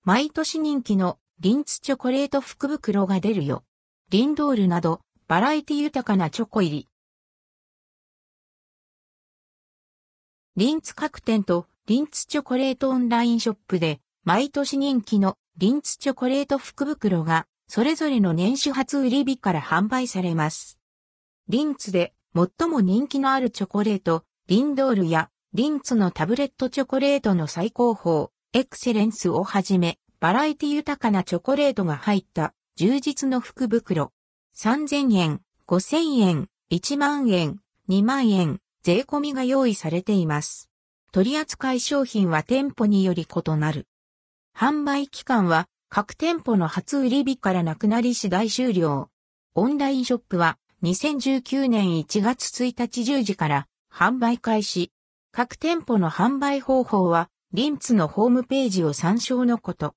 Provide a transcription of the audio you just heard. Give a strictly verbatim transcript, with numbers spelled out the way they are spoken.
毎年人気のリンツチョコレート福袋が出るよ。リンドールなどバラエティ豊かなチョコ入り。リンツ各店とリンツチョコレートオンラインショップで毎年人気のリンツチョコレート福袋がそれぞれの年始初売り日から販売されます。リンツで最も人気のあるチョコレート、リンドールやリンツのタブレットチョコレートの最高峰、エクセレンスをはじめ、バラエティ豊かなチョコレートが入った充実の福袋。さんぜんえん、ごせんえん、いちまんえん、にまんえん、税込みが用意されています。取扱い商品は店舗により異なる。販売期間は各店舗の初売り日からなくなり次第終了。オンラインショップはにせんじゅうきゅうねんいちがつついたちじゅうじから販売開始。各店舗の販売方法はリンツのホームページを参照のこと。